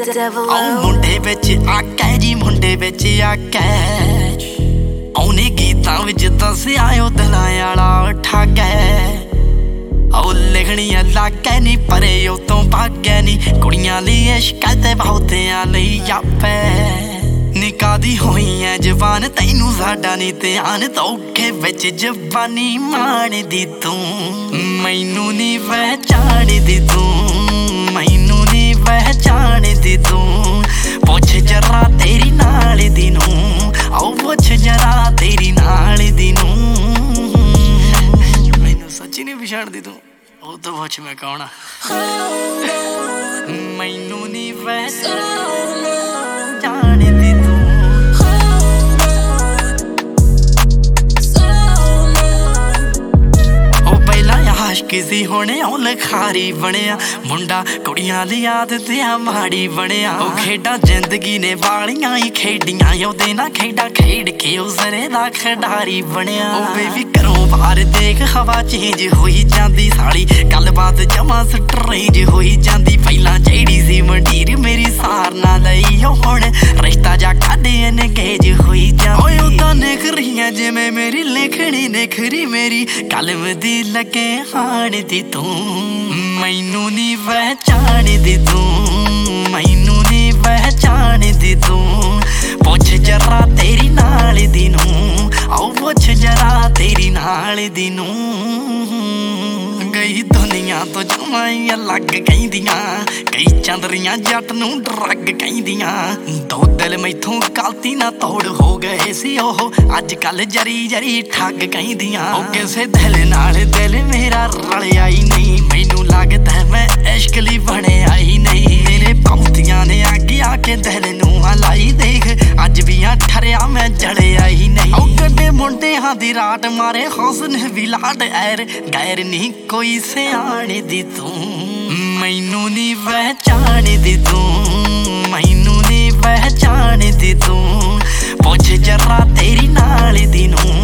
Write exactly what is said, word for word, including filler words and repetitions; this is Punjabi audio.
ਮੁੰਡੇ ਵਿੱਚ ਆਕੈ ਜੀ ਮੁੰਡੇ ਵਿੱਚ ਆਕੈ ਉਹਨੇ ਗੀਤਾਂ ਵਿੱਚ ਦੱਸਿਆ ਉਹ ਦਿਲਾਂ ਵਾਲਾ ਠਾਗੈ ਉਹ ਲਿਖਣੀਆਂ ਲਾਗੈ ਨੀ ਪਰੇ ਉਹ ਤੋਂ ਭਾਗੈ ਨੀ ਕੁੜੀਆਂ ਲਈ ਇਸ਼ਕ ਤੇ ਬਹੁਤਿਆਂ ਲਈ ਆਪੈ ਨੀ ਕਾਦੀ ਹੋਈ ਐ ਜਵਾਨ ਤੈਨੂੰ ਸਾਡਾ ਨੀ ਧਿਆਨ ਧੋਖੇ ਵਿੱਚ ਜਵਾਨੀ ਮਾਣਦੀ ਤੂੰ ਮੈਨੂੰ ਨੀ ਪਹਿਚਾਣਦੀ ਤੂੰ ਮੈਨੂੰ ਨੀ ਪਹਿਚਾਣਦੀ ਤੂੰ ਪੁੱਛ ਜਰਾ ਤੇਰੀ ਨਾਲ ਦੀ ਨੂੰ ਆਓ ਪੁੱਛ ਜਰਾ ਤੇਰੀ ਨਾਲ ਦੀ ਨੂੰ ਮੈਨੂੰ ਸੱਚੀ ਨੀ ਪਛਾਣਦੀ ਤੂੰ ਉਹ ਤਾਂ ਪੁੱਛ ਮੈਂ ਕੌਣ ਆ ਮੈਨੂੰ ਨੀ ਪਹਿਚਾਣਦੀ ਤੂੰ ਕਿਸੀ ਹੋਣੇ ਉਹ ਲਖਾਰੀ ਬਣਿਆ ਮੁੰਡਾ ਕੁੜੀਆਂ ਦੀ ਆਦਤ ਆ ਮਾੜੀ ਬਣਿਆ ਉਹ ਖੇਡਾਂ ਜ਼ਿੰਦਗੀ ਨੇ ਵਾਲੀਆਂ ਹੀ ਖੇਡੀਆਂ ਉਹਦੇ ਨਾਲ ਖੇਡਾਂ ਖੇਡ ਕੇ ਉਹ ਜ਼ਰੇ ਦਾ ਖਿਡਾਰੀ ਬਣਿਆ ਉਹ ਬੇਬੀ ਘਰੋਂ ਬਾਹਰ ਦੇਖ ਹਵਾ ਚੇਂਜ ਹੋਈ ਜਾਂਦੀ ਸਾਲੀ ਗੱਲਬਾਤ ਜਮਾ ਸਟਰੇਂਜ ਹੋਈ ਜਾਂਦੀ ਪਹਿਲਾਂ ਜਿਹੜੀ ਸੀ ਮੰਡੀਰ ਮੇਰੀ ਸਾਰ ਨਾ ਲਈ ਉਹ ਹੁਣ ਰਿਸ਼ਤਾ ਜਾ ਕਾਢੇ ਐਨਗੇਜ ਹੋਈ ਜਾਂਦੀ ਓਏ ਉਹ ਤਾਂ ਨਿਖਰੀਆਂ ਜਿਵੇਂ ਮੇਰੀ ਲਿਖਣੀ ਨਿਖਰੀ ਮੇਰੀ ਕਲਮ ਦੀ ਲੱਗੇ ਹਾਣਦੀ ਤੂੰ ਮੈਨੂੰ ਨੀ ਪਹਿਚਾਣਦੀ ਤੂੰ ਮੈਨੂੰ ਨੀ ਪਹਿਚਾਣਦੀ ਤੂੰ ਪੁੱਛ ਜਰਾ ਤੇਰੀ ਨਾਲ ਦੀ ਨੂੰ ਆਓ ਪੁੱਛ ਜਰਾ ਤੇਰੀ ਨਾਲ ਦੀ ਨੂੰ ਗਈ ਦੁਨੀਆ ਤੋਂ ਜਮਾਈ ਅਲੱਗ ਕਹਿੰਦੀਆਂ ਕਈ ਚੰਦਰੀਆਂ ਜੱਟ ਨੂੰ ਡਰੱਗ ਕਹਿੰਦੀਆਂ ਦੋ ਦਿਲ ਮੈਥੋਂ ਗਲਤੀ ਨਾ ਤੋੜ ਹੋ ਗਏ ਸੀ ਉਹ ਅੱਜ ਕੱਲ ਜਰੀ ਜਰੀ ਠੱਗ ਕਹਿੰਦੀਆਂ ਉਹ ਕਿਸੇ ਦਿਲ ਨਾਲ ਦਿਲ ਮੇਰਾ ਰਲਿਆ ਹੀ ਨਹੀਂ ਮੈਨੂੰ ਲੱਗਦਾ ਮੈਂ ਇਸ਼ਕ ਲਈ ਬਣਿਆ ਹੀ ਨਹੀਂ ਮੇਰੇ ਪੰਥੀਆਂ ਨੇ ਅੱਗੇ ਆ ਕੇ ਦਿਲ ਨੂੰ ਹਲਾਈ ਦੇਖ ਅੱਜ ਵੀ ਆ ਠਰਿਆ ਮੈਂ ਜਲਿਆ ਹੀ ਨਹੀਂ ਉਹ ਗੱਡੇ ਮੁੰਡਿਆਂ ਦੀ ਰਾਟ ਮਾਰੇ ਹੁਸਨ ਵੀ ਲਾਡ ਐਰ ਗੈਰ ਨਹੀਂ ਕੋਈ ਸਿਆਣਦੀ ਤੂੰ ਮੈਨੂੰ ਨੀ ਪਹਿਚਾਣਦੀ ਤੂੰ ਮੈਨੂੰ ਨੀ ਪਹਿਚਾਣਦੀ ਤੂੰ ਪੁੱਛ ਜਰਾ ਤੇਰੀ ਨਾਲ ਦੀ ਨੂੰ